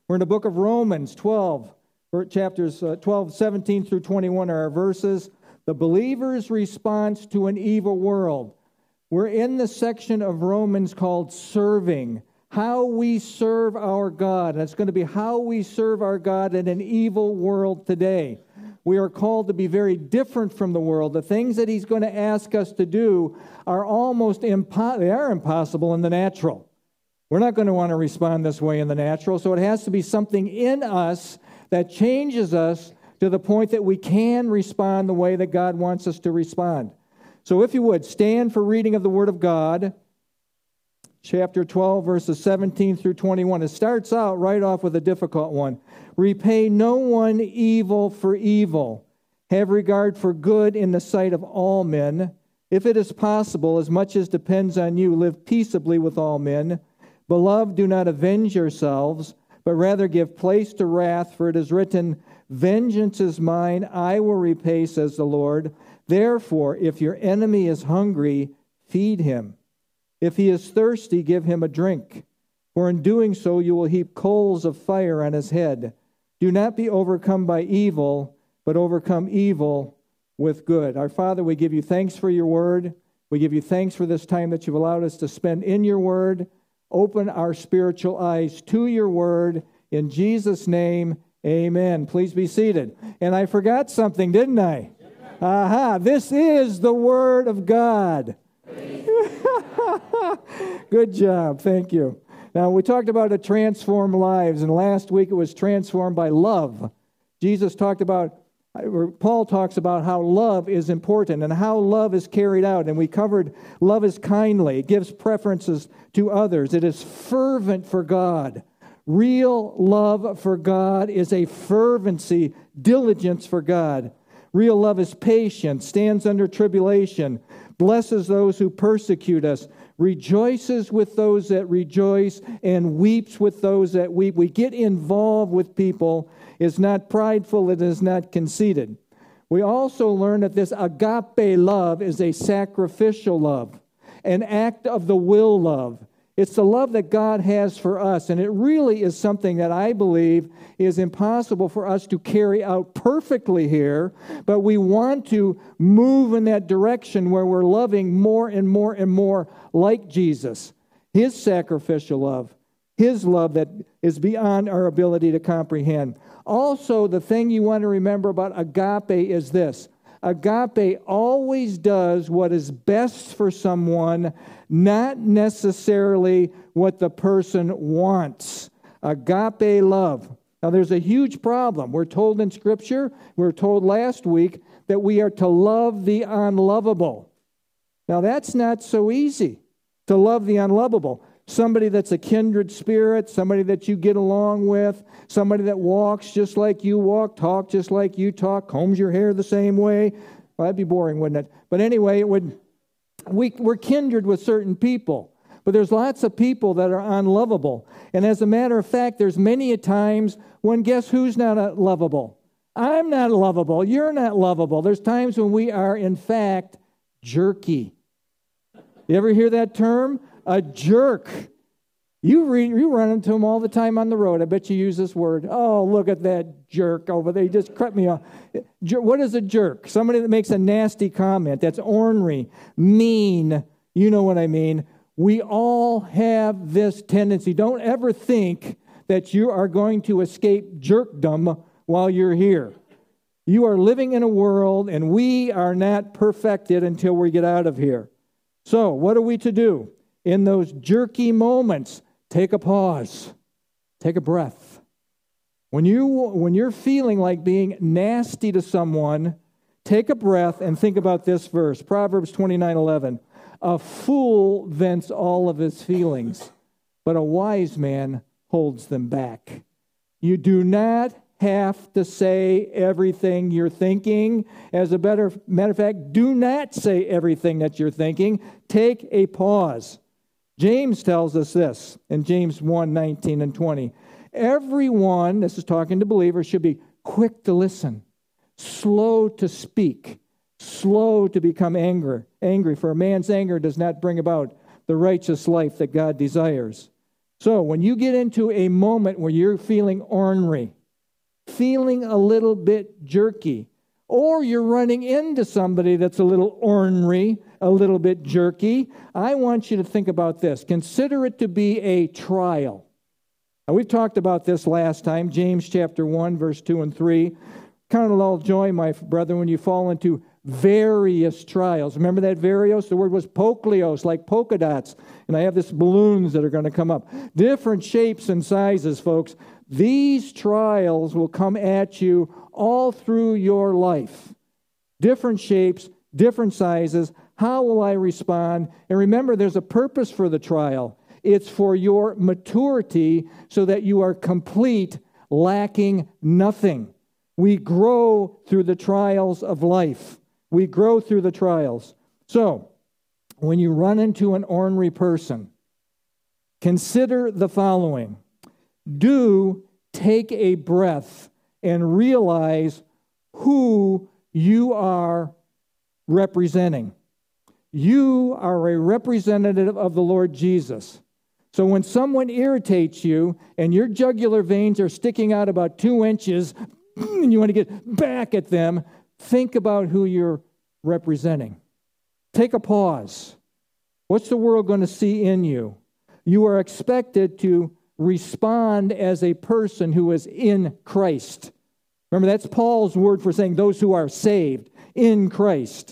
We're in the book of Romans 12, chapters 12, 17 through 21 are our verses. The believer's response to an evil world. We're in the section of Romans called serving, how we serve our God. And it's going to be how we serve our God in an evil world today. We are called to be very different from the world. The things that he's going to ask us to do are almost impossible in the natural. We're not going to want to respond this way in the natural, so it has to be something in us that changes us to the point that we can respond the way that God wants us to respond. So if you would, stand for reading of the Word of God, chapter 12, verses 17 through 21. It starts out right off with a difficult one. Repay no one evil for evil. Have regard for good in the sight of all men. If it is possible, as much as depends on you, live peaceably with all men. Beloved, do not avenge yourselves, but rather give place to wrath, for it is written, vengeance is mine, I will repay, says the Lord. Therefore, if your enemy is hungry, feed him. If he is thirsty, give him a drink. For in doing so, you will heap coals of fire on his head. Do not be overcome by evil, but overcome evil with good. Our Father, we give you thanks for your word. We give you thanks for this time that you've allowed us to spend in your word. Open our spiritual eyes to your word. In Jesus' name, amen. Please be seated. And I forgot something, didn't I? Aha, this is the word of God. Good job. Thank you. Now, we talked about a transformed lives, and last week it was transformed by love. Paul talks about how love is important and how love is carried out, and we covered love is kindly. It gives preferences to others. It is fervent for God. Real love for God is a fervency, diligence for God. Real love is patient, stands under tribulation, blesses those who persecute us, rejoices with those that rejoice, and weeps with those that weep. We get involved with people. It's not prideful. It is not conceited. We also learn that this agape love is a sacrificial love, an act of the will love. It's the love that God has for us, and it really is something that I believe is impossible for us to carry out perfectly here, but we want to move in that direction where we're loving more and more and more like Jesus. His sacrificial love, His love that is beyond our ability to comprehend. Also, the thing you want to remember about agape is this. Agape always does what is best for someone, not necessarily what the person wants. Agape love. Now, there's a huge problem. We're told in Scripture, we were told last week, that we are to love the unlovable. Now, that's not so easy, to love the unlovable. Somebody that's a kindred spirit, somebody that you get along with, somebody that walks just like you walk, talk just like you talk, combs your hair the same way. Well, that'd be boring, wouldn't it? But anyway, we're kindred with certain people. But there's lots of people that are unlovable. And as a matter of fact, there's many a times when guess who's not lovable? I'm not lovable. You're not lovable. There's times when we are, in fact, jerky. You ever hear that term? A jerk. You run into them all the time on the road. I bet you use this word. Oh, look at that jerk over there. He just cut me off. What is a jerk? Somebody that makes a nasty comment. That's ornery, mean. You know what I mean. We all have this tendency. Don't ever think that you are going to escape jerkdom while you're here. You are living in a world, and we are not perfected until we get out of here. So, what are we to do? In those jerky moments, take a pause. Take a breath. When you're feeling like being nasty to someone, take a breath and think about this verse, Proverbs 29:11. A fool vents all of his feelings, but a wise man holds them back. You do not have to say everything you're thinking. As a matter of fact, do not say everything that you're thinking. Take a pause. James tells us this in James 1:19 and 20. Everyone, this is talking to believers, should be quick to listen, slow to speak, slow to become angry. For a man's anger does not bring about the righteous life that God desires. So when you get into a moment where you're feeling ornery, feeling a little bit jerky, or you're running into somebody that's a little ornery, a little bit jerky, I want you to think about this. Consider it to be a trial. Now, we've talked about this last time, James chapter 1, verse 2 and 3. Count it all joy, my brethren, when you fall into various trials. Remember that various? The word was pokleos, like polka dots. And I have this balloons that are going to come up. Different shapes and sizes, folks. These trials will come at you all through your life. Different shapes, different sizes. How will I respond? And remember, there's a purpose for the trial. It's for your maturity so that you are complete, lacking nothing. We grow through the trials of life. We grow through the trials. So, when you run into an ornery person, consider the following. Do take a breath and realize who you are representing. You are a representative of the Lord Jesus. So when someone irritates you and your jugular veins are sticking out about 2 inches and you want to get back at them, think about who you're representing. Take a pause. What's the world going to see in you? You are expected to respond as a person who is in Christ. Remember, that's Paul's word for saying those who are saved in Christ.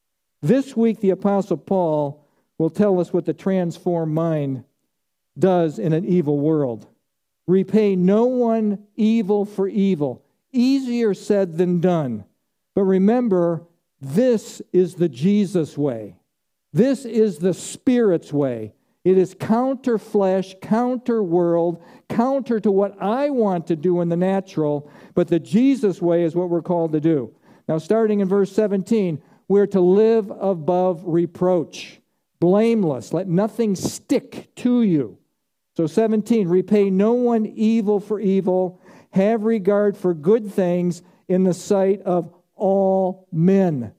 This week, the Apostle Paul will tell us what the transformed mind does in an evil world. Repay no one evil for evil. Easier said than done. But remember, this is the Jesus way. This is the Spirit's way. It is counter flesh, counter world, counter to what I want to do in the natural, but the Jesus way is what we're called to do. Now, starting in verse 17, we're to live above reproach, blameless, let nothing stick to you. So 17, repay no one evil for evil, have regard for good things in the sight of all men.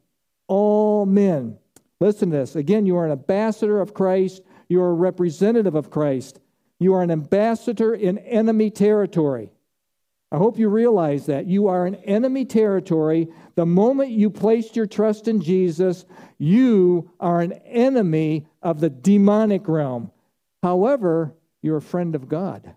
All men. Listen to this. Again, you are an ambassador of Christ. You are a representative of Christ. You are an ambassador in enemy territory. I hope you realize that. You are in enemy territory. The moment you placed your trust in Jesus, you are an enemy of the demonic realm. However, you're a friend of God.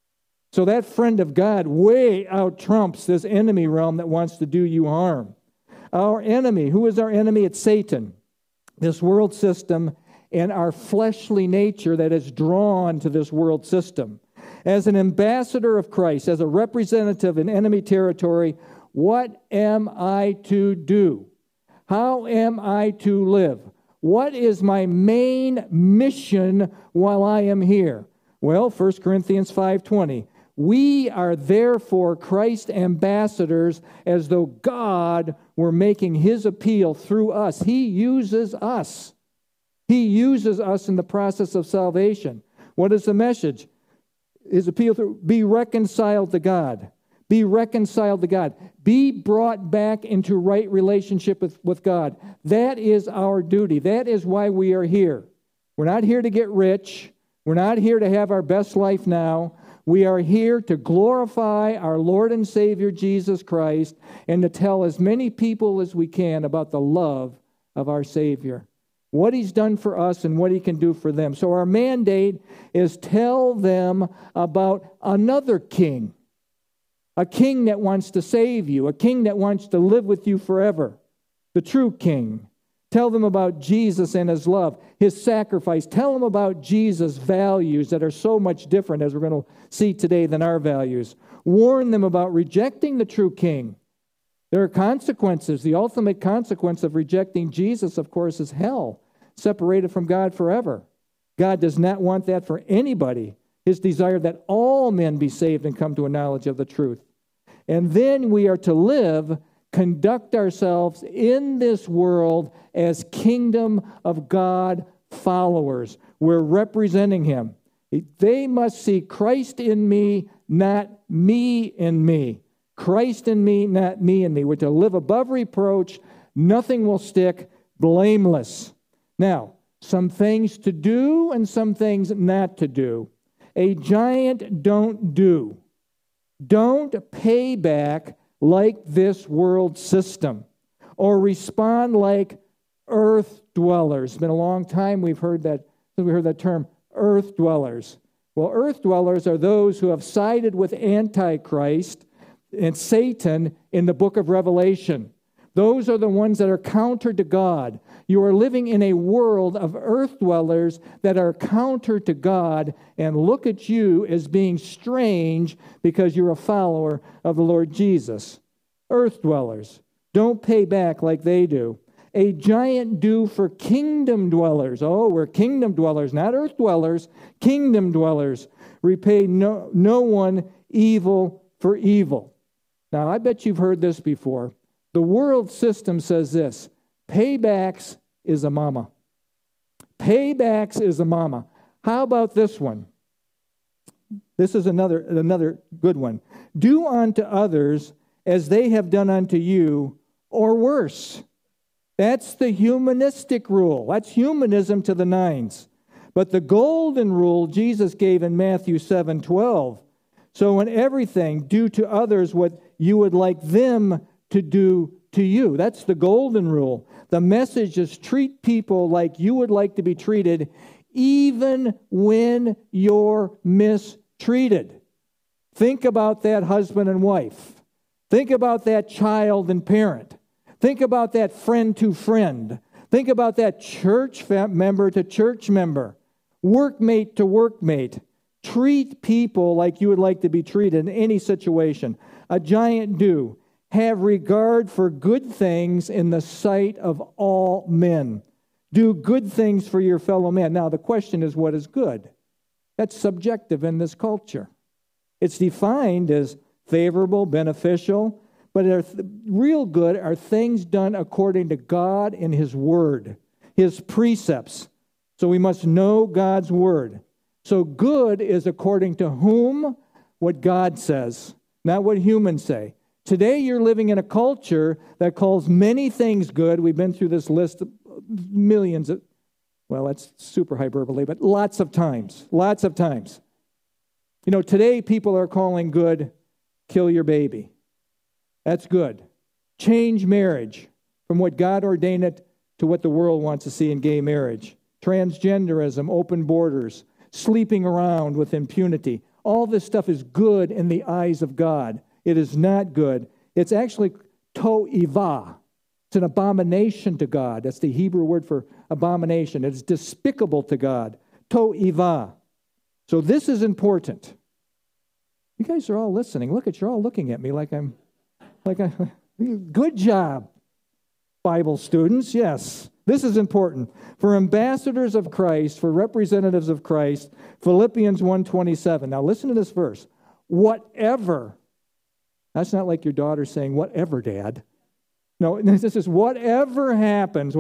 So that friend of God way out-trumps this enemy realm that wants to do you harm. Our enemy, who is our enemy? It's Satan, this world system, and our fleshly nature that is drawn to this world system. As an ambassador of Christ, as a representative in enemy territory, what am I to do? How am I to live? What is my main mission while I am here? Well, 1 Corinthians 5:20. We are therefore Christ's ambassadors as though God were making his appeal through us. He uses us. He uses us in the process of salvation. What is the message? His appeal through, be reconciled to God. Be reconciled to God. Be brought back into right relationship with God. That is our duty. That is why we are here. We're not here to get rich. We're not here to have our best life now. We are here to glorify our Lord and Savior Jesus Christ and to tell as many people as we can about the love of our Savior, what he's done for us and what he can do for them. So our mandate is tell them about another king, a king that wants to save you, a king that wants to live with you forever, the true king. Tell them about Jesus and his love, his sacrifice. Tell them about Jesus' values that are so much different, as we're going to see today, than our values. Warn them about rejecting the true king. There are consequences. The ultimate consequence of rejecting Jesus, of course, is hell, separated from God forever. God does not want that for anybody. His desire that all men be saved and come to a knowledge of the truth. And then we are to live, conduct ourselves in this world as kingdom of God followers. We're representing him. They must see Christ in me, not me in me. Christ in me, not me in me. We're to live above reproach. Nothing will stick. Blameless. Now, some things to do and some things not to do. A giant don't do. Don't pay back like this world system or respond like earth dwellers. It's been a long time we heard that term, earth dwellers. Well, earth dwellers are those who have sided with Antichrist and Satan in the book of Revelation. Those are the ones that are counter to God. You are living in a world of earth dwellers that are counter to God and look at you as being strange because you're a follower of the Lord Jesus. Earth dwellers. Don't pay back like they do. A giant do for kingdom dwellers. Oh, we're kingdom dwellers, not earth dwellers. Kingdom dwellers. Repay no one evil for evil. Now, I bet you've heard this before. The world system says this: paybacks is a mama. Paybacks is a mama. How about this one? This is another good one. Do unto others as they have done unto you, or worse. That's the humanistic rule. That's humanism to the nines. But the golden rule Jesus gave in Matthew 7:12. So in everything, do to others what you would like them to do to you. That's the golden rule. The message is treat people like you would like to be treated, even when you're mistreated. Think about that husband and wife. Think about that child and parent. Think about that friend to friend. Think about that church member to church member, workmate to workmate. Treat people like you would like to be treated in any situation. A giant do. Have regard for good things in the sight of all men. Do good things for your fellow man. Now, the question is, what is good? That's subjective in this culture. It's defined as favorable, beneficial, but real good are things done according to God and His Word, His precepts. So we must know God's Word. So good is according to whom? What God says, not what humans say. Today you're living in a culture that calls many things good. We've been through this list of millions of, well, that's super hyperbole, but lots of times. You know, today people are calling good, kill your baby. That's good. Change marriage from what God ordained it to what the world wants to see in gay marriage. Transgenderism, open borders, sleeping around with impunity. All this stuff is good in the eyes of God. It is not good. It's actually to'ivah. It's an abomination to God. That's the Hebrew word for abomination. It's despicable to God. To'ivah. So this is important. You guys are all listening. Look at you're all looking at me like I'm good job, Bible students. Yes, this is important. For ambassadors of Christ, for representatives of Christ, Philippians 1:27. Now listen to this verse. Whatever. That's not like your daughter saying, whatever, Dad. No, this is whatever happens,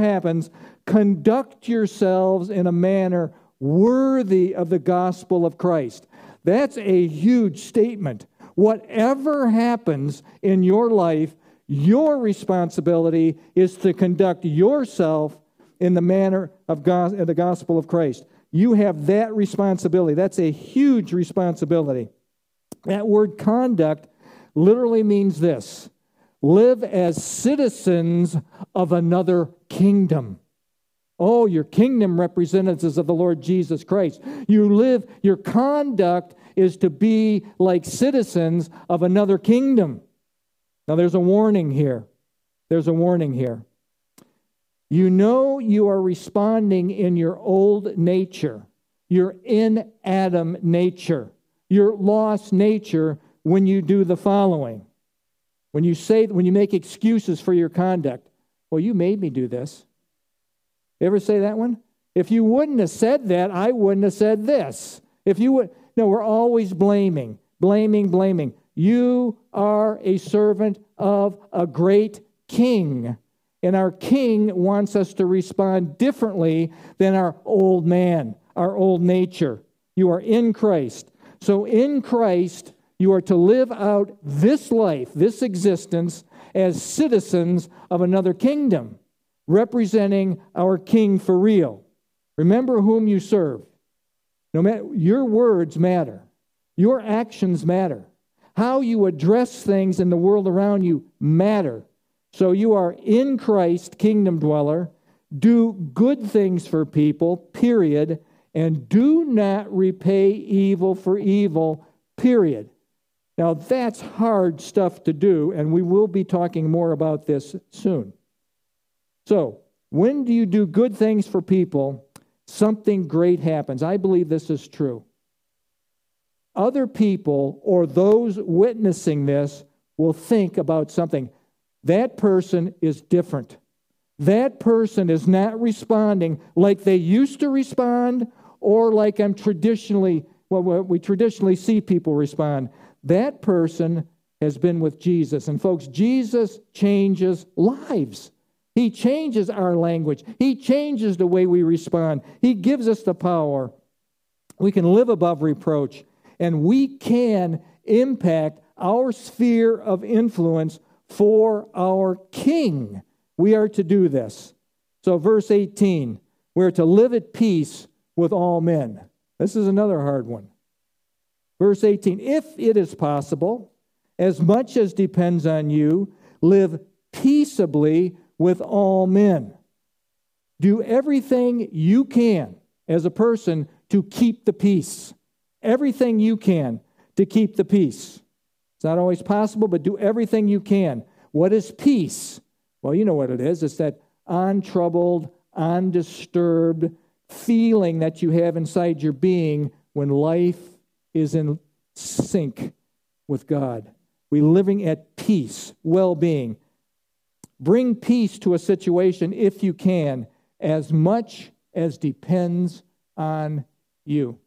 conduct yourselves in a manner worthy of the gospel of Christ. That's a huge statement. Whatever happens in your life, your responsibility is to conduct yourself in the manner of the gospel of Christ. You have that responsibility. That's a huge responsibility. That word conduct literally means this: live as citizens of another kingdom. Oh, your kingdom representatives of the Lord Jesus Christ. Your conduct is to be like citizens of another kingdom. Now there's a warning here. You know you are responding in your old nature, your in Adam nature, your lost nature when you do the following. When you make excuses for your conduct. Well, you made me do this. You ever say that one? If you wouldn't have said that, I wouldn't have said this. No, we're always blaming. You are a servant of a great king. And our king wants us to respond differently than our old man, our old nature. You are in Christ. So in Christ, you are to live out this life, this existence, as citizens of another kingdom, representing our king for real. Remember whom you serve. No matter, your words matter. Your actions matter. How you address things in the world around you matter. So you are in Christ, kingdom dweller. Do good things for people, period. And do not repay evil for evil, period. Now, that's hard stuff to do, and we will be talking more about this soon. So, when do you do good things for people, something great happens. I believe this is true. Other people or those witnessing this will think about something. That person is different. That person is not responding like they used to respond or like we traditionally see people respond. That person has been with Jesus. And folks, Jesus changes lives. He changes our language. He changes the way we respond. He gives us the power. We can live above reproach. And we can impact our sphere of influence for our King. We are to do this. So verse 18, we're to live at peace with all men. This is another hard one. Verse 18, if it is possible, as much as depends on you, live peaceably with all men. Do everything you can as a person to keep the peace. Everything you can to keep the peace. It's not always possible, but do everything you can. What is peace? Well, you know what it is. It's that untroubled, undisturbed feeling that you have inside your being when life is in sync with God. We're living at peace, well-being. Bring peace to a situation if you can, as much as depends on you.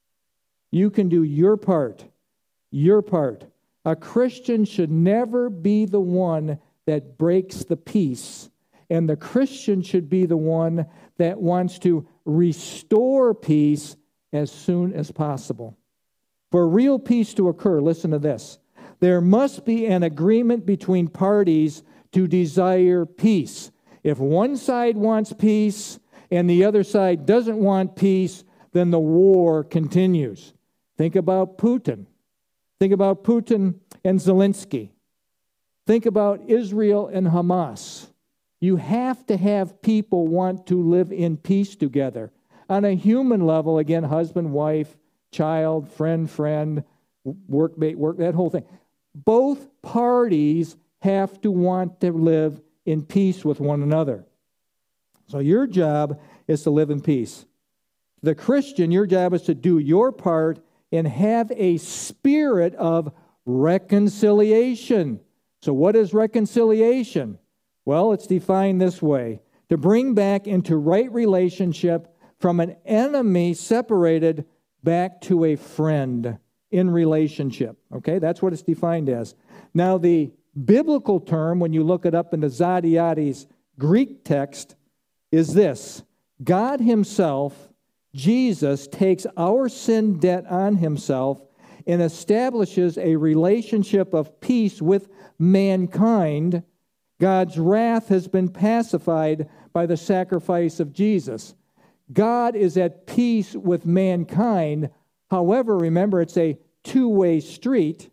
You can do your part. Your part. A Christian should never be the one that breaks the peace. And the Christian should be the one that wants to restore peace as soon as possible. For real peace to occur, listen to this. There must be an agreement between parties to desire peace. If one side wants peace and the other side doesn't want peace, then the war continues. Think about Putin. Think about Putin and Zelensky. Think about Israel and Hamas. You have to have people want to live in peace together. On a human level, again, husband, wife, child, friend, workmate, that whole thing. Both parties have to want to live in peace with one another. So your job is to live in peace. The Christian, your job is to do your part and have a spirit of reconciliation. So what is reconciliation? Well, it's defined this way. To bring back into right relationship from an enemy separated back to a friend in relationship. Okay, that's what it's defined as. Now, the biblical term, when you look it up in the Zadiadi's Greek text, is this. God himself, Jesus, takes our sin debt on himself and establishes a relationship of peace with mankind. God's wrath has been pacified by the sacrifice of Jesus. God is at peace with mankind. However, remember, it's a two-way street.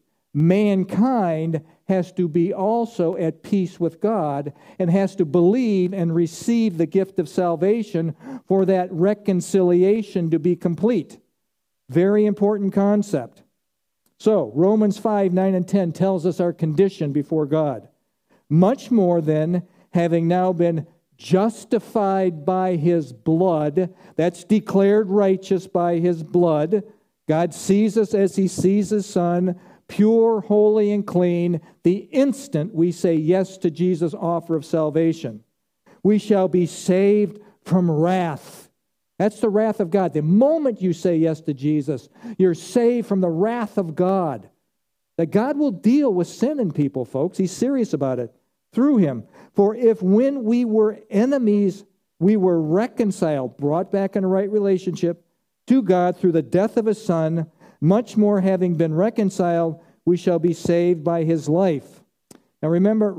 Mankind has to be also at peace with God and has to believe and receive the gift of salvation for that reconciliation to be complete. Very important concept. So, Romans 5, 9, and 10 tells us our condition before God. Much more then, having now been justified by his blood, that's declared righteous by his blood. God sees us as he sees his Son, pure, holy, and clean, the instant we say yes to Jesus' offer of salvation. We shall be saved from wrath. That's the wrath of God. The moment you say yes to Jesus, you're saved from the wrath of God. That God will deal with sin in people, folks. He's serious about it through him. For if when we were enemies, we were reconciled, brought back in a right relationship to God through the death of his Son, much more having been reconciled, we shall be saved by his life. Now remember,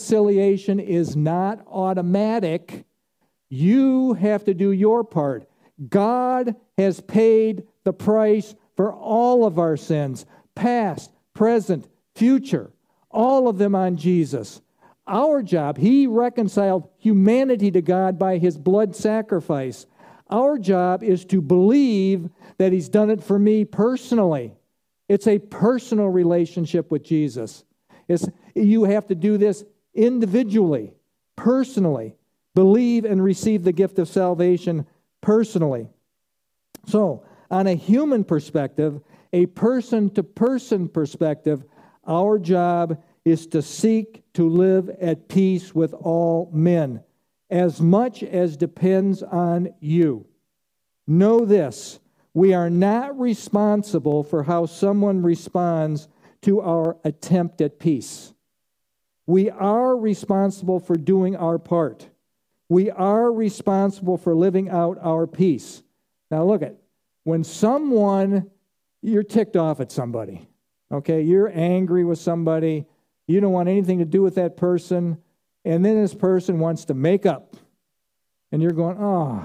reconciliation is not automatic. You have to do your part. God has paid the price for all of our sins, past, present, future, all of them on Jesus. Our job, He reconciled humanity to God by His blood sacrifice. Our job is to believe that He's done it for me personally. It's a personal relationship with Jesus. You have to do this individually, personally. Believe and receive the gift of salvation personally. So, on a human perspective, a person-to-person perspective, our job is to seek to live at peace with all men, as much as depends on you. Know this, we are not responsible for how someone responds to our attempt at peace. We are responsible for doing our part. We are responsible for living out our peace. Now look at, when you're ticked off at somebody, okay, you're angry with somebody, you don't want anything to do with that person, and then this person wants to make up. And you're going,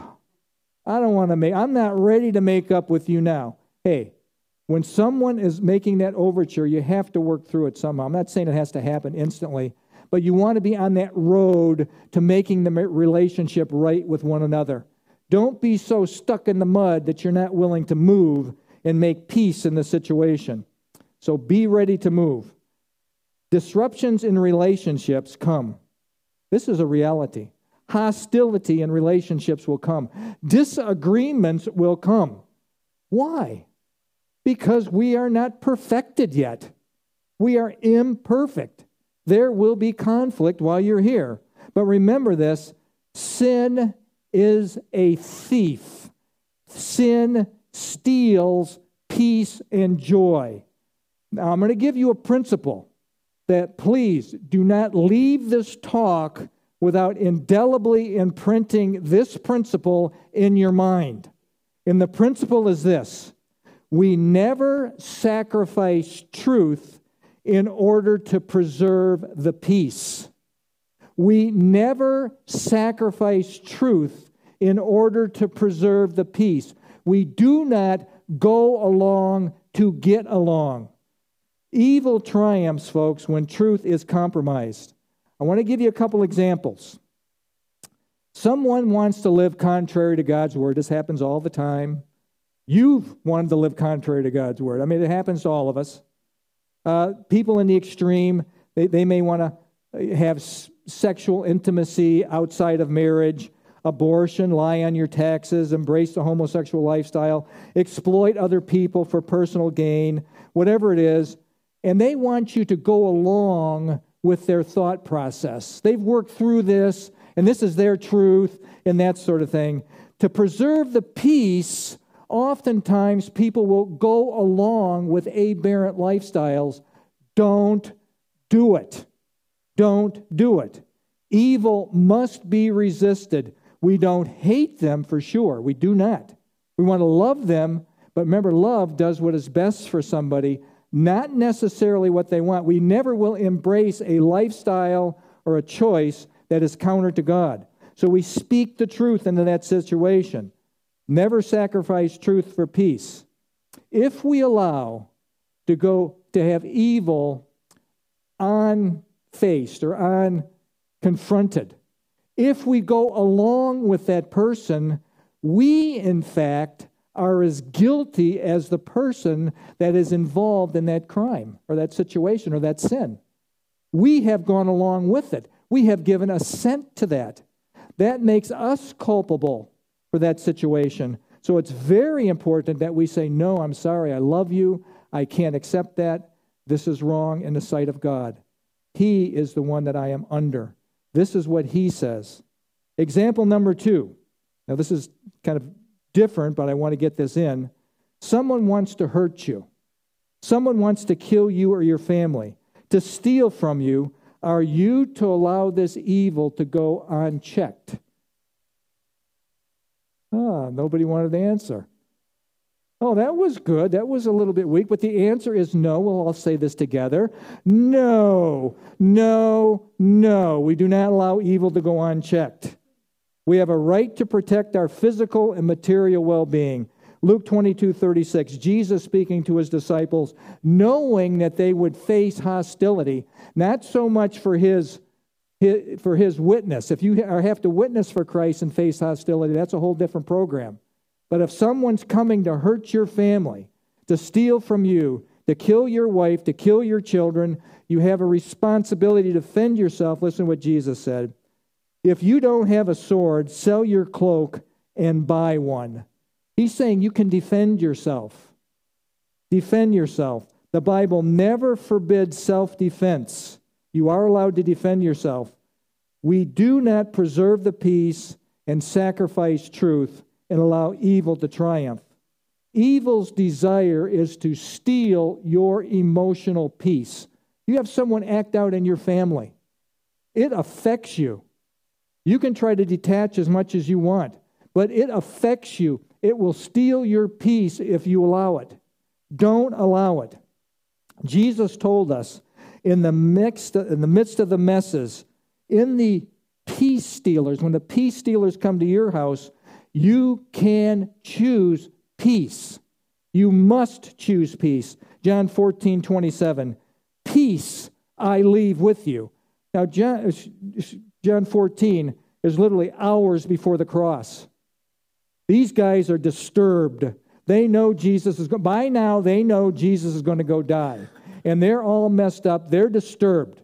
I'm not ready to make up with you now. Hey, when someone is making that overture, you have to work through it somehow. I'm not saying it has to happen instantly, but you want to be on that road to making the relationship right with one another. Don't be so stuck in the mud that you're not willing to move and make peace in the situation. So be ready to move. Disruptions in relationships come. This is a reality. Hostility in relationships will come. Disagreements will come. Why? Because we are not perfected yet. We are imperfect. There will be conflict while you're here. But remember this, sin is a thief. Sin steals peace and joy. Now, I'm going to give you a principle that please do not leave this talk without indelibly imprinting this principle in your mind. And the principle is this: we never sacrifice truth in order to preserve the peace. We never sacrifice truth in order to preserve the peace. We do not go along to get along. Evil triumphs, folks, when truth is compromised. I want to give you a couple examples. Someone wants to live contrary to God's word. This happens all the time. You've wanted to live contrary to God's word. I mean, it happens to all of us. People in the extreme, they may want to have sexual intimacy outside of marriage, abortion, lie on your taxes, embrace the homosexual lifestyle, exploit other people for personal gain, whatever it is. And they want you to go along with their thought process. They've worked through this, and this is their truth, and that sort of thing. To preserve the peace, oftentimes people will go along with aberrant lifestyles. Don't do it. Don't do it. Evil must be resisted. We don't hate them for sure. We do not. We want to love them, but remember, love does what is best for somebody, not necessarily what they want. We never will embrace a lifestyle or a choice that is counter to God. So we speak the truth into that situation. Never sacrifice truth for peace. If we allow to have evil unfaced or unconfronted, if we go along with that person, we, in fact, are as guilty as the person that is involved in that crime or that situation or that sin. We have gone along with it. We have given assent to that. That makes us culpable for that situation. So it's very important that we say, no, I'm sorry, I love you, I can't accept that. This is wrong in the sight of God. He is the one that I am under. This is what He says. Example number 2. Now this is kind of different, but I want to get this in. Someone wants to hurt you. Someone wants to kill you or your family, to steal from you. Are you to allow this evil to go unchecked? Nobody wanted to answer. Oh, that was good. That was a little bit weak, but the answer is no. We'll all say this together. No, no, no. We do not allow evil to go unchecked. We have a right to protect our physical and material well-being. Luke 22:36, Jesus speaking to his disciples, knowing that they would face hostility, not so much for his witness. If you have to witness for Christ and face hostility, that's a whole different program. But if someone's coming to hurt your family, to steal from you, to kill your wife, to kill your children, you have a responsibility to defend yourself. Listen to what Jesus said. If you don't have a sword, sell your cloak and buy one. He's saying you can defend yourself. Defend yourself. The Bible never forbids self-defense. You are allowed to defend yourself. We do not preserve the peace and sacrifice truth and allow evil to triumph. Evil's desire is to steal your emotional peace. You have someone act out in your family. It affects you. You can try to detach as much as you want, but it affects you. It will steal your peace if you allow it. Don't allow it. Jesus told us in the midst of the messes, in the peace stealers, when the peace stealers come to your house, you can choose peace. You must choose peace. John 14:27, peace I leave with you. Now, John 14 is literally hours before the cross. These guys are disturbed. They know by now they know Jesus is going to go die. And they're all messed up. They're disturbed.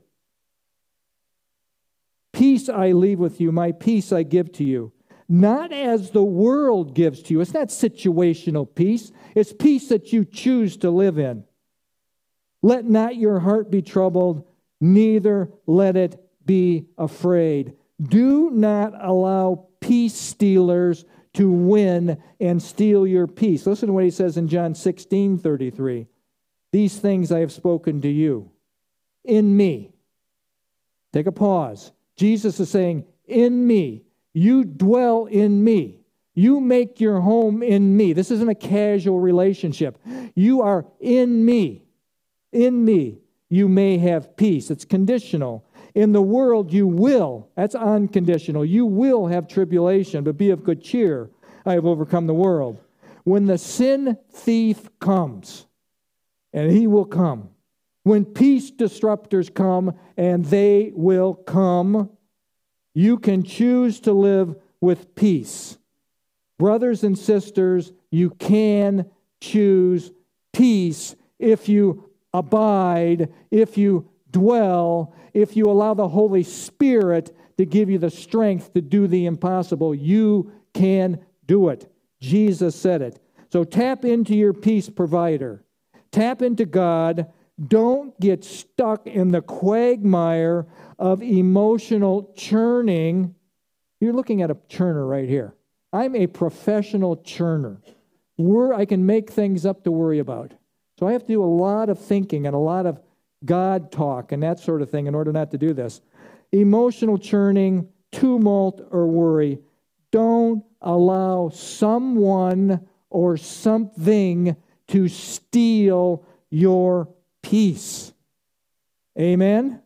Peace I leave with you, my peace I give to you. Not as the world gives to you. It's not situational peace. It's peace that you choose to live in. Let not your heart be troubled, neither let it be afraid. Do not allow peace stealers to win and steal your peace. Listen to what he says in John 16:33. These things I have spoken to you in me. Take a pause. Jesus is saying, in me. You dwell in me. You make your home in me. This isn't a casual relationship. You are in me. In me, you may have peace. It's conditional. In the world, you will. That's unconditional. You will have tribulation, but be of good cheer. I have overcome the world. When the sin thief comes, and he will come. When peace disruptors come, and they will come, you can choose to live with peace. Brothers and sisters, you can choose peace if you abide, if you dwell, if you allow the Holy Spirit to give you the strength to do the impossible. You can do it. Jesus said it. So tap into your peace provider. Tap into God. Don't get stuck in the quagmire of emotional churning. You're looking at a churner right here. I'm a professional churner. I can make things up to worry about. So I have to do a lot of thinking and a lot of God talk and that sort of thing in order not to do this. Emotional churning, tumult, or worry. Don't allow someone or something to steal your peace. Amen?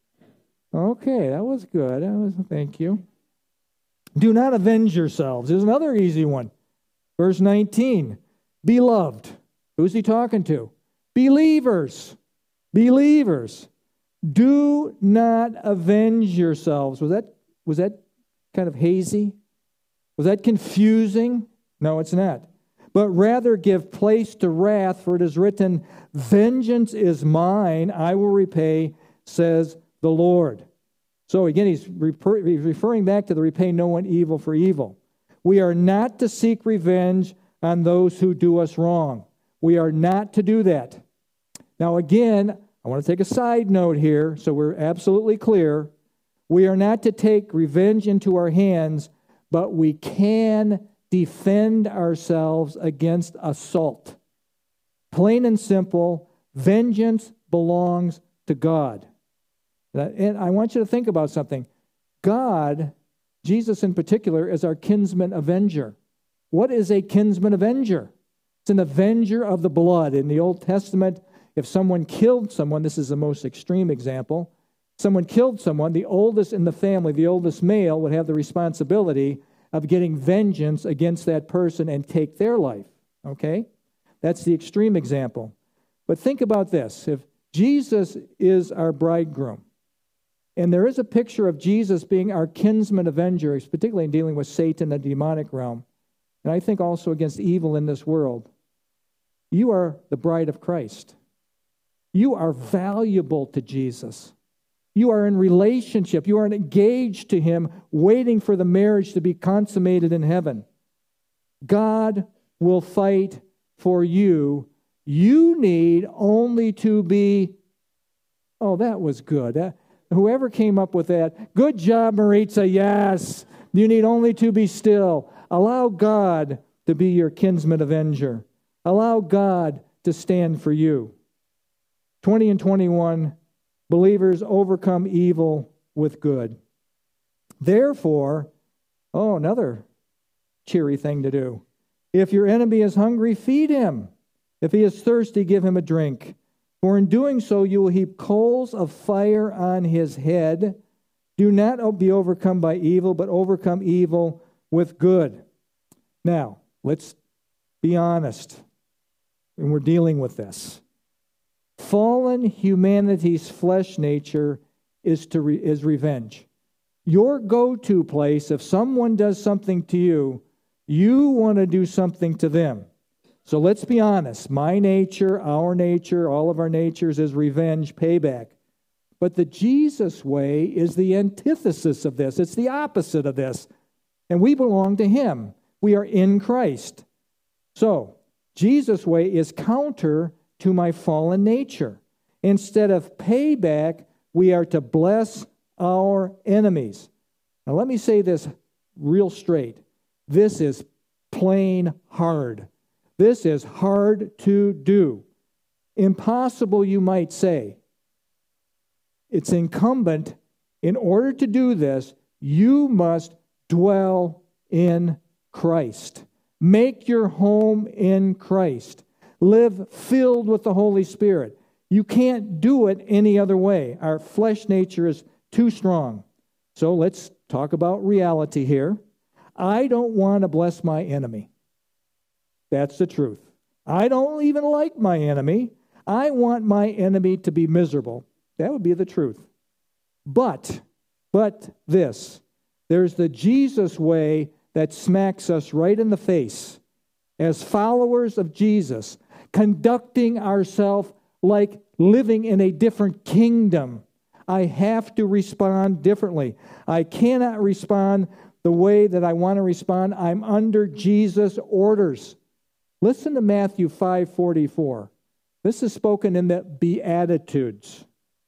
Okay, that was good. Thank you. Do not avenge yourselves. There's another easy one. Verse 19. Beloved. Who's he talking to? Believers. Believers. Do not avenge yourselves. Was that kind of hazy? Was that confusing? No, it's not. But rather give place to wrath, for it is written, vengeance is mine, I will repay, says the Lord. So again, he's referring back to the repay no one evil for evil. We are not to seek revenge on those who do us wrong. We are not to do that. Now again, I want to take a side note here so we're absolutely clear. We are not to take revenge into our hands, but we can defend ourselves against assault. Plain and simple, vengeance belongs to God. And I want you to think about something. God, Jesus in particular, is our kinsman avenger. What is a kinsman avenger? It's an avenger of the blood. In the Old Testament, if someone killed someone, this is the most extreme example, someone killed someone, the oldest in the family, the oldest male, would have the responsibility of getting vengeance against that person and take their life. Okay? That's the extreme example. But think about this. If Jesus is our bridegroom, and there is a picture of Jesus being our kinsman avenger, particularly in dealing with Satan, the demonic realm, and I think also against evil in this world, you are the bride of Christ. You are valuable to Jesus. You are in relationship. You are engaged to Him, waiting for the marriage to be consummated in heaven. God will fight for you. You need only to be, oh, that was good. Whoever came up with that, good job, Maritza, yes. You need only to be still. Allow God to be your kinsman avenger. Allow God to stand for you. 20 and 21, believers overcome evil with good. Therefore, another cheery thing to do. If your enemy is hungry, feed him. If he is thirsty, give him a drink. For in doing so, you will heap coals of fire on his head. Do not be overcome by evil, but overcome evil with good. Now, let's be honest, and we're dealing with this. Fallen humanity's flesh nature is revenge. Your go-to place, if someone does something to you, you want to do something to them. So let's be honest. My nature, our nature, all of our natures is revenge, payback. But the Jesus way is the antithesis of this. It's the opposite of this. And we belong to Him. We are in Christ. So, Jesus' way is counter to my fallen nature. Instead of payback, we are to bless our enemies. Now let me say this real straight. This is plain hard. This is hard to do. Impossible, you might say. It's incumbent, in order to do this, you must dwell in Christ. Make your home in Christ. Live filled with the Holy Spirit. You can't do it any other way. Our flesh nature is too strong. So let's talk about reality here. I don't want to bless my enemy. That's the truth. I don't even like my enemy. I want my enemy to be miserable. That would be the truth. But this, there's the Jesus way that smacks us right in the face. As followers of Jesus, conducting ourselves like living in a different kingdom. I have to respond differently. I cannot respond the way that I want to respond. I'm under Jesus' orders. Listen to Matthew 5:44. This is spoken in the Beatitudes.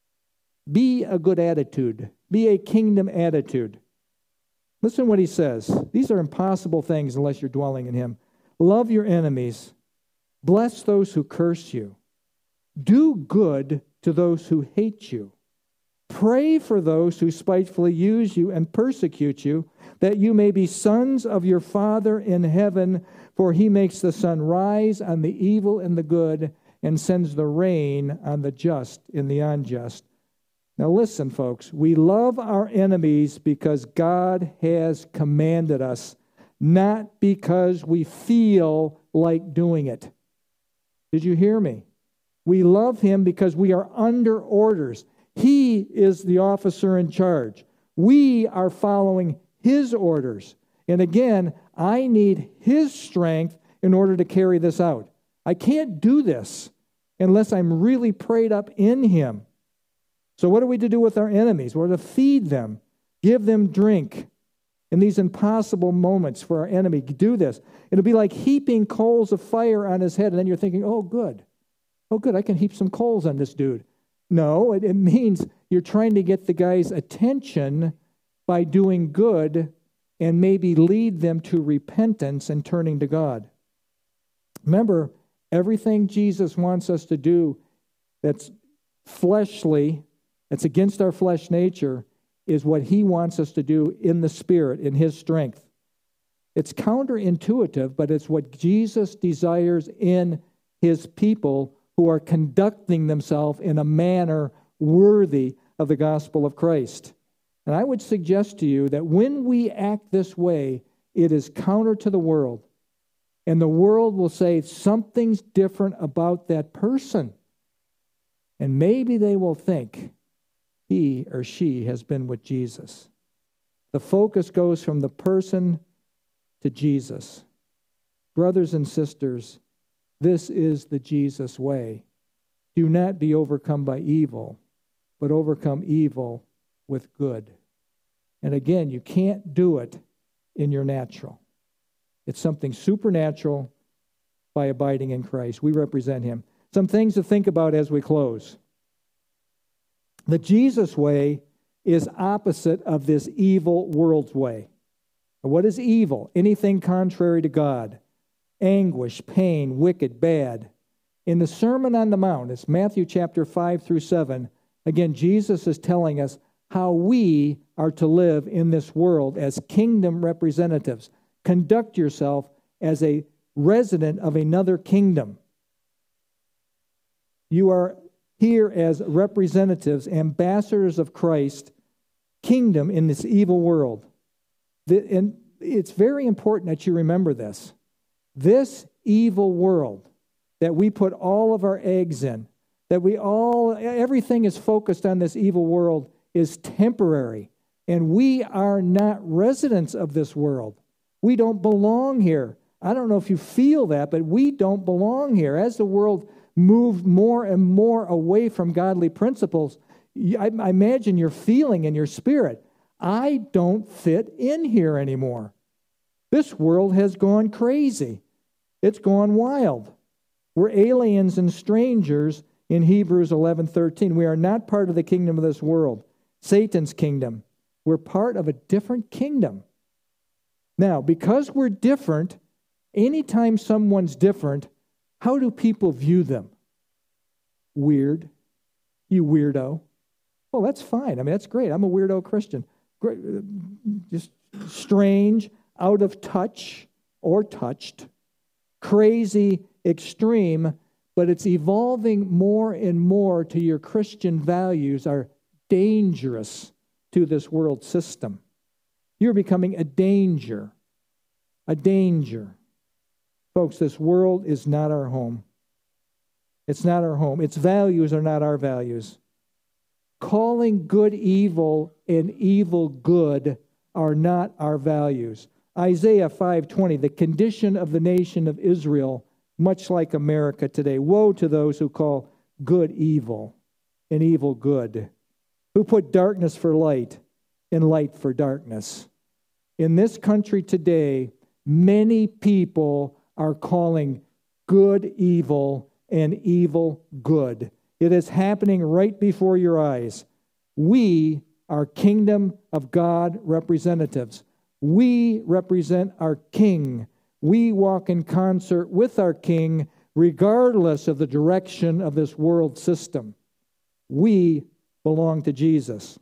Be a good attitude. Be a kingdom attitude. Listen to what he says. These are impossible things unless you're dwelling in Him. Love your enemies. Bless those who curse you. Do good to those who hate you. Pray for those who spitefully use you and persecute you, that you may be sons of your Father in heaven, for He makes the sun rise on the evil and the good, and sends the rain on the just and the unjust. Now listen, folks, we love our enemies because God has commanded us, not because we feel like doing it. Did you hear me? We love Him because we are under orders. He is the officer in charge. We are following His orders. And again, I need His strength in order to carry this out. I can't do this unless I'm really prayed up in Him. So what are we to do with our enemies? We're to feed them, give them drink. In these impossible moments for our enemy, do this. It'll be like heaping coals of fire on his head, and then you're thinking, oh, good, I can heap some coals on this dude. No, it means you're trying to get the guy's attention by doing good and maybe lead them to repentance and turning to God. Remember, everything Jesus wants us to do that's fleshly, that's against our flesh nature, is what He wants us to do in the Spirit, in His strength. It's counterintuitive, but it's what Jesus desires in His people who are conducting themselves in a manner worthy of the gospel of Christ. And I would suggest to you that when we act this way, it is counter to the world. And the world will say something's different about that person. And maybe they will think he or she has been with Jesus. The focus goes from the person to Jesus. Brothers and sisters, this is the Jesus way. Do not be overcome by evil, but overcome evil with good. And again, you can't do it in your natural. It's something supernatural by abiding in Christ. We represent him. Some things to think about as we close. The Jesus way is opposite of this evil world's way. What is evil? Anything contrary to God. Anguish, pain, wicked, bad. In the Sermon on the Mount, it's Matthew chapter 5 through 7, again, Jesus is telling us how we are to live in this world as kingdom representatives. Conduct yourself as a resident of another kingdom. You are here as representatives, ambassadors of Christ's kingdom in this evil world. And it's very important that you remember this. This evil world that we put all of our eggs in, everything is focused on this evil world, is temporary. And we are not residents of this world. We don't belong here. I don't know if you feel that, but we don't belong here. As the world moved more and more away from godly principles, I imagine you're feeling in your spirit, I don't fit in here anymore. This world has gone crazy. It's gone wild. We're aliens and strangers in Hebrews 11:13. We are not part of the kingdom of this world, Satan's kingdom. We're part of a different kingdom. Now, because we're different, anytime someone's different, how do people view them? Weird. You weirdo. Well, that's fine. I mean, that's great. I'm a weirdo Christian. Great. Just strange, out of touch or touched, crazy, extreme, but it's evolving more and more to your Christian values are dangerous to this world system. You're becoming a danger. A danger. Folks, this world is not our home. It's not our home. Its values are not our values. Calling good evil and evil good are not our values. Isaiah 5:20, the condition of the nation of Israel, much like America today. Woe to those who call good evil and evil good, who put darkness for light and light for darkness. In this country today, many people are calling good evil and evil good. It is happening right before your eyes. We are kingdom of God representatives. We represent our King. We walk in concert with our King regardless of the direction of this world system. We belong to Jesus.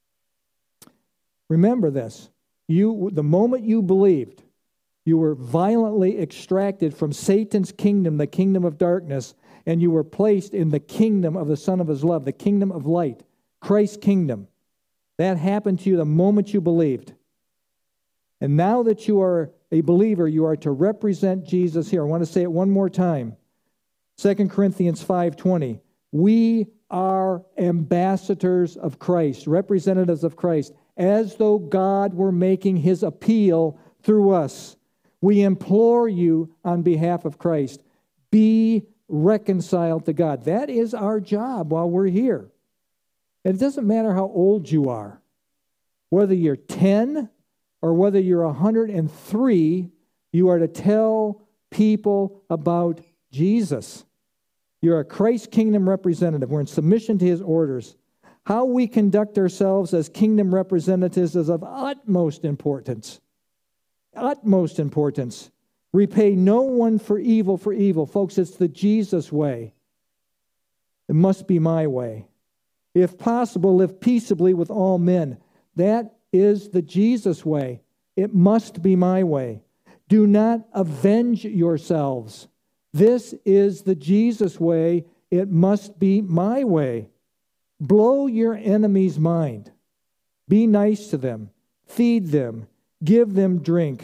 Remember this. The moment you believed, you were violently extracted from Satan's kingdom, the kingdom of darkness, and you were placed in the kingdom of the Son of His love, the kingdom of light, Christ's kingdom. That happened to you the moment you believed. And now that you are a believer, you are to represent Jesus here. I want to say it one more time. 2 Corinthians 5:20. We are ambassadors of Christ, representatives of Christ, as though God were making His appeal through us. We implore you on behalf of Christ, be reconciled to God. That is our job while we're here. And it doesn't matter how old you are, whether you're 10 or whether you're 103, you are to tell people about Jesus. You're a Christ kingdom representative. We're in submission to His orders. How we conduct ourselves as kingdom representatives is of utmost importance. Utmost importance. Repay no one for evil for evil. Folks, it's the Jesus way. It must be my way. If possible, live peaceably with all men. That is the Jesus way. It must be my way. Do not avenge yourselves. This is the Jesus way. It must be my way. Blow your enemy's mind. Be nice to them. Feed them. Give them drink.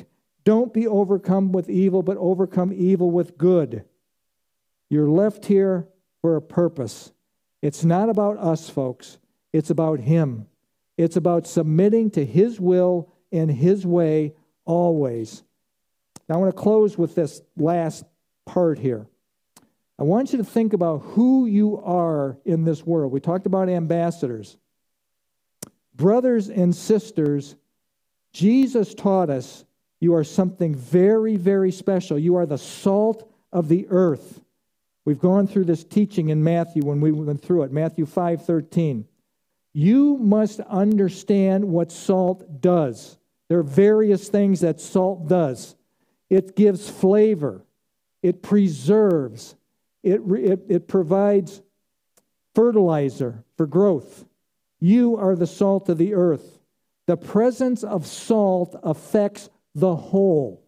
Don't be overcome with evil, but overcome evil with good. You're left here for a purpose. It's not about us, folks. It's about Him. It's about submitting to His will and His way always. Now, I want to close with this last part here. I want you to think about who you are in this world. We talked about ambassadors. Brothers and sisters, Jesus taught us you are something very, very special. You are the salt of the earth. We've gone through this teaching in Matthew when we went through it, Matthew 5:13. You must understand what salt does. There are various things that salt does. It gives flavor. It preserves. It provides fertilizer for growth. You are the salt of the earth. The presence of salt affects the whole.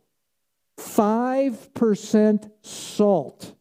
5% salt.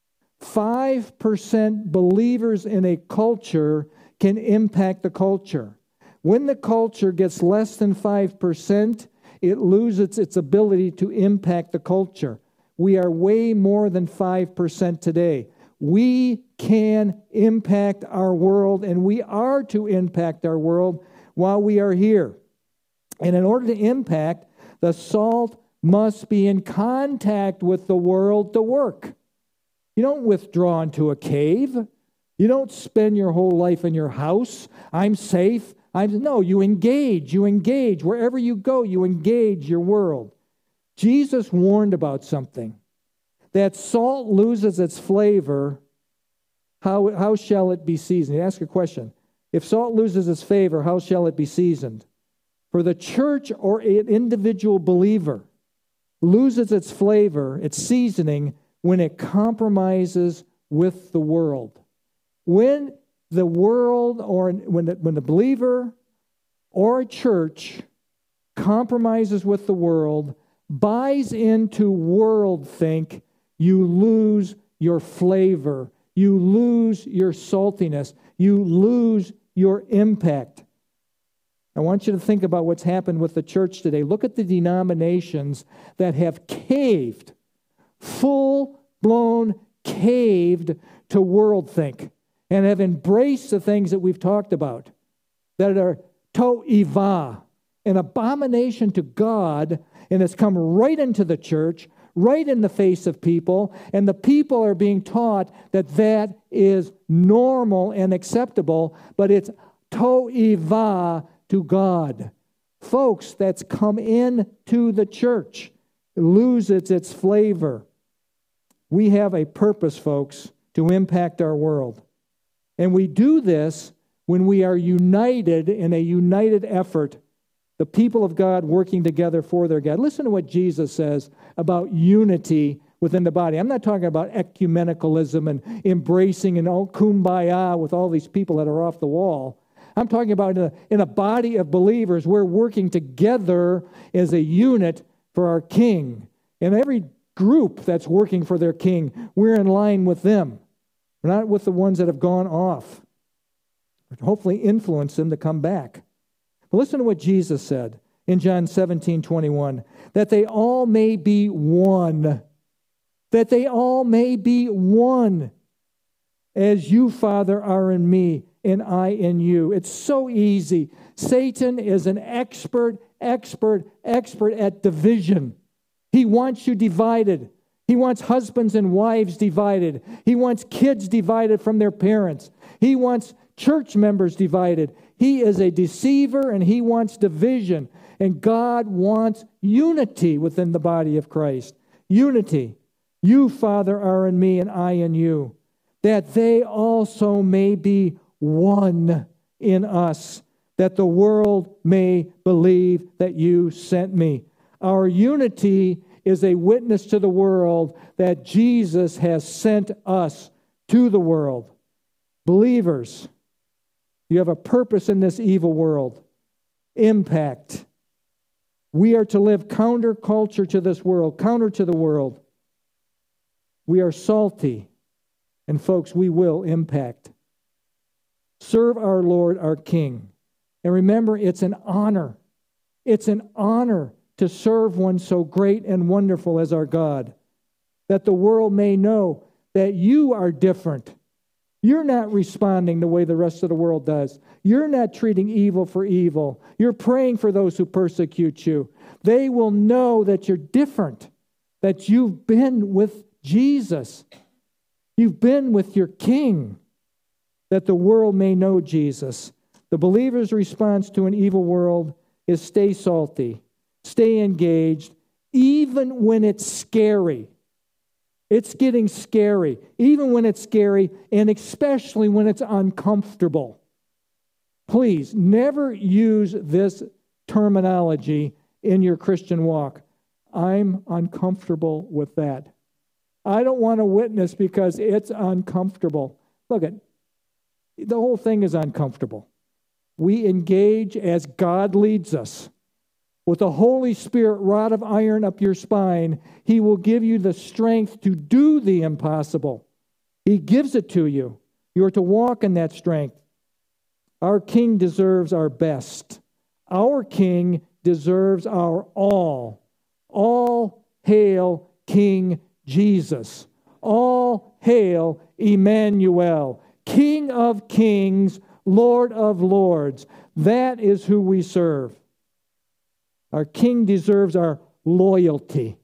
5% believers in a culture can impact the culture. When the culture gets less than 5%, it loses its ability to impact the culture. We are way more than 5% today. We can impact our world, and we are to impact our world while we are here. And in order to impact, the salt must be in contact with the world to work. You don't withdraw into a cave. You don't spend your whole life in your house. I'm safe. No, you engage. You engage. Wherever you go, you engage your world. Jesus warned about something. That salt loses its flavor. How shall it be seasoned? You ask a question. If salt loses its flavor, how shall it be seasoned? For the church or an individual believer loses its flavor, its seasoning, when it compromises with the world. When the world or when the believer or a church compromises with the world, buys into world think, you lose your flavor. You lose your saltiness. You lose your impact. I want you to think about what's happened with the church today. Look at the denominations that have caved, full-blown caved to world think, and have embraced the things that we've talked about, that are to'ivah, an abomination to God, and it's come right into the church, right in the face of people, and the people are being taught that that is normal and acceptable, but it's to'ivah to God. Folks, that's come into the church. It loses its flavor. We have a purpose, folks, to impact our world. And we do this when we are united in a united effort, the people of God working together for their God. Listen to what Jesus says about unity within the body. I'm not talking about ecumenicalism and embracing and all kumbaya with all these people that are off the wall. I'm talking about in a body of believers, we're working together as a unit for our King. And every group that's working for their King, we're in line with them. We're not with the ones that have gone off. Hopefully influence them to come back. But listen to what Jesus said in John 17:21, that they all may be one. That they all may be one. As you, Father, are in me, and I in you. It's so easy. Satan is an expert at division. He wants you divided. He wants husbands and wives divided. He wants kids divided from their parents. He wants church members divided. He is a deceiver, and he wants division. And God wants unity within the body of Christ. Unity. You, Father, are in me, and I in you, that they also may be one in us, that the world may believe that you sent me. Our unity is a witness to the world that Jesus has sent us to the world. Believers, you have a purpose in this evil world. Impact. We are to live counterculture to this world, counter to the world. We are salty. And folks, we will impact. Serve our Lord, our King. And remember, it's an honor. It's an honor to serve one so great and wonderful as our God, that the world may know that you are different. You're not responding the way the rest of the world does. You're not treating evil for evil. You're praying for those who persecute you. They will know that you're different, that you've been with Jesus. You've been with your King, that the world may know Jesus. The believer's response to an evil world is stay salty, stay engaged, even when it's scary. It's getting scary, even when it's scary, and especially when it's uncomfortable. Please, never use this terminology in your Christian walk. I'm uncomfortable with that. I don't want to witness because it's uncomfortable. Look, the whole thing is uncomfortable. We engage as God leads us. With the Holy Spirit rod of iron up your spine, He will give you the strength to do the impossible. He gives it to you. You are to walk in that strength. Our King deserves our best. Our King deserves our all. All hail King Jesus. All hail Emmanuel, King of kings, Lord of lords. That is who we serve. Our King deserves our loyalty.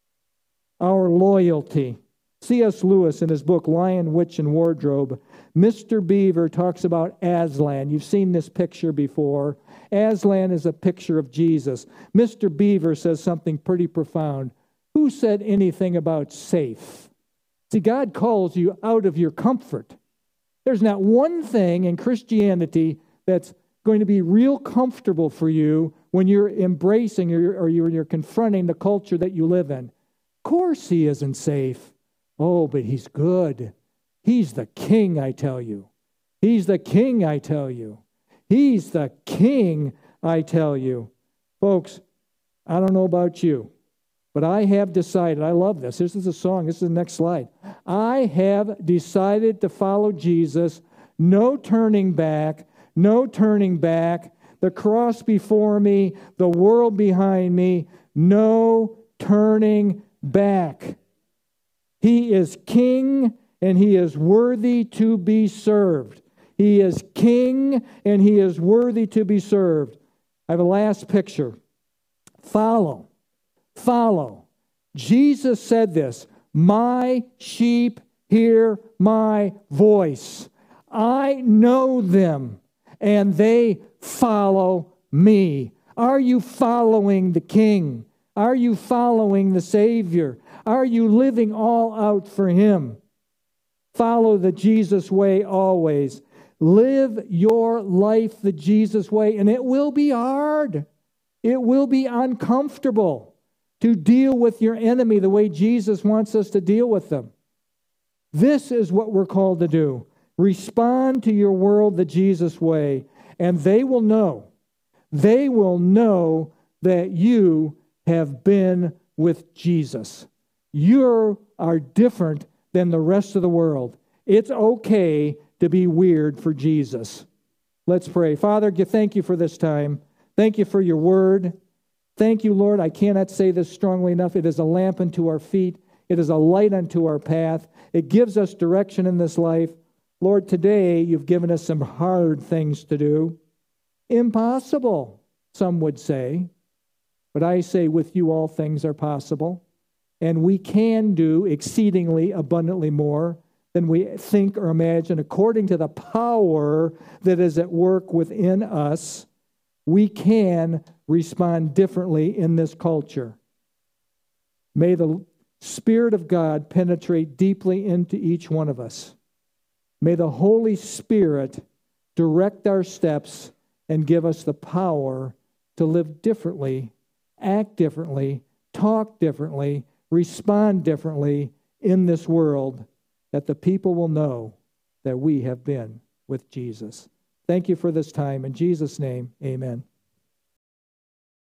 Our loyalty. C.S. Lewis, in his book, Lion, Witch, and Wardrobe, Mr. Beaver talks about Aslan. You've seen this picture before. Aslan is a picture of Jesus. Mr. Beaver says something pretty profound. Who said anything about safe? See, God calls you out of your comfort. There's not one thing in Christianity that's going to be real comfortable for you when you're embracing or you're confronting the culture that you live in. Of course He isn't safe. Oh, but He's good. He's the King, I tell you. He's the King, I tell you. He's the King, I tell you. Folks, I don't know about you, but I have decided, I love this. This is a song. This is the next slide. I have decided to follow Jesus. No turning back. No turning back. The cross before me, the world behind me. No turning back. He is King, and He is worthy to be served. He is King, and He is worthy to be served. I have a last picture. Follow. Follow. Jesus said this, my sheep hear my voice. I know them, and they follow me. Are you following the King? Are you following the Savior? Are you living all out for Him? Follow the Jesus way always. Live your life the Jesus way, and it will be hard. It will be uncomfortable to deal with your enemy the way Jesus wants us to deal with them. This is what we're called to do. Respond to your world the Jesus way, and they will know that you have been with Jesus. You are different than the rest of the world. It's okay to be weird for Jesus. Let's pray. Father, thank you for this time. Thank you for your word. Thank you, Lord. I cannot say this strongly enough. It is a lamp unto our feet. It is a light unto our path. It gives us direction in this life. Lord, today you've given us some hard things to do. Impossible, some would say. But I say with you all things are possible. And we can do exceedingly abundantly more than we think or imagine according to the power that is at work within us. We can respond differently in this culture. May the Spirit of God penetrate deeply into each one of us. May the Holy Spirit direct our steps and give us the power to live differently, act differently, talk differently, respond differently in this world, that the people will know that we have been with Jesus. Thank you for this time. In Jesus' name, amen.